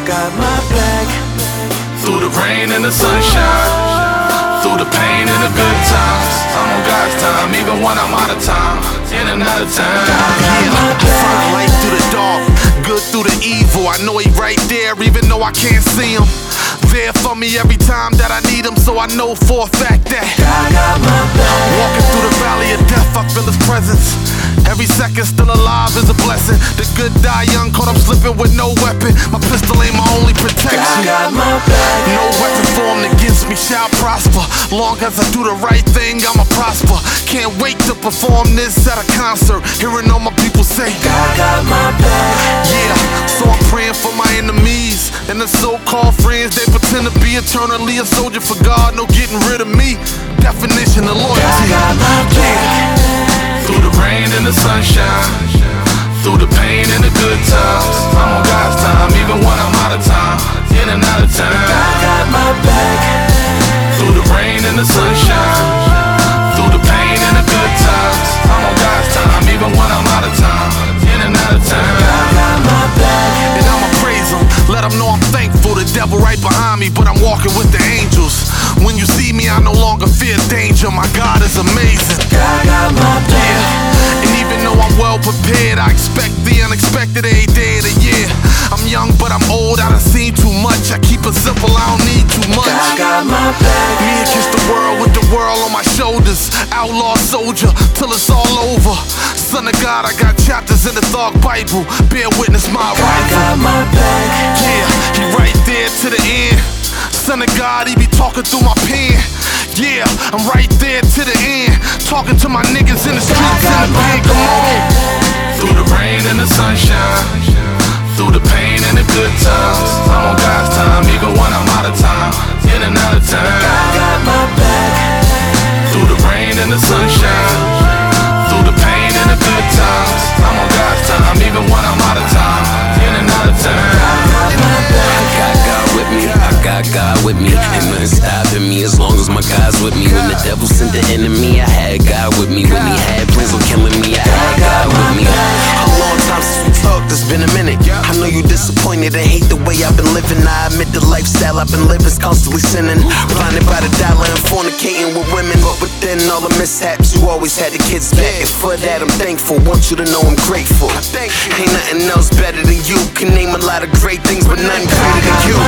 God got my back. Through the rain and the sunshine, through the pain and the good times, I'm on God's time, even when I'm out of time, in and out of time. Yeah, find light through the dark, good through the evil. I know he right there, even though I can't see him. There for me every time that I need him, so I know for a fact that God got my back. walking through the valley of death, I feel his presence. Every second still alive is a blessing. The good die young, caught up slipping with no weapon. My pistol ain't my only protection. God got my back. No weapon formed against me shall prosper. Long as I do the right thing, I'ma prosper. Can't wait to perform this at a concert, hearing all my people say God got my back. yeah, so I'm praying for my enemies and the so-called friends. They pretend to be eternally a soldier for God, no getting rid of me. Definition of loyalty. God got my back. Through the rain and the sunshine, through the pain and the good times, I'm on God's time, even when I'm out of time, in and out of time. God got my back. Through the rain and the sunshine, through the pain and the good times, I'm on God's time, even when I'm out of time, in and out of time. God got my back. And I'ma praise him, let him know I'm thankful. The devil right behind me, but I'm walking with the angels. When you see me, I no longer fear danger. My God is amazing. God got my back. Yeah, and even though I'm well prepared, I expect the unexpected every day of the year. I'm young, but I'm old, I done seen too much. I keep it simple, I don't need too much. God got my back. Me against the world with the world on my shoulders. Outlaw soldier till it's all over. Son of God, I got chapters in the Thug Bible. Bear witness my God rifle. got my back. Yeah, he right there to the end. Son of God, he be talking through my pen. Yeah, I'm right there to the end. Talking to my niggas in the streets in the pen. Come on. Through the rain and the sunshine, through the pain and the good times, I'm on God's time, even when I'm out of time, in and out of time. God got my back. Through the rain and the sunshine, through the pain and the good times, I'm on God's time, even when I'm out of time, in and out of time. I got God with me, I got God with me. Ain't nothing stopping me as long as my God's with me. When the devil sent the enemy, I had God with me. When he had plans on killing me, I had God with me. A long time since we talked, it's been a minute. I know you disappointed and hate the way I've been living. I admit the lifestyle I've been living's constantly sinning. Blinded by the dollar and fornicating with women. But within all the mishaps, you always had the kids back. And for that, I'm thankful. Want you to know I'm grateful. Ain't nothing else better than you. Can name a lot of great things, but nothing greater than you.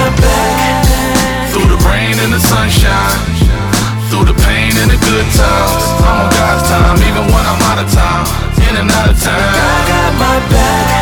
Through the rain and the sunshine, through the pain and the good times, I'm on God's time, even when I'm out of time, in and out of time. God got my back.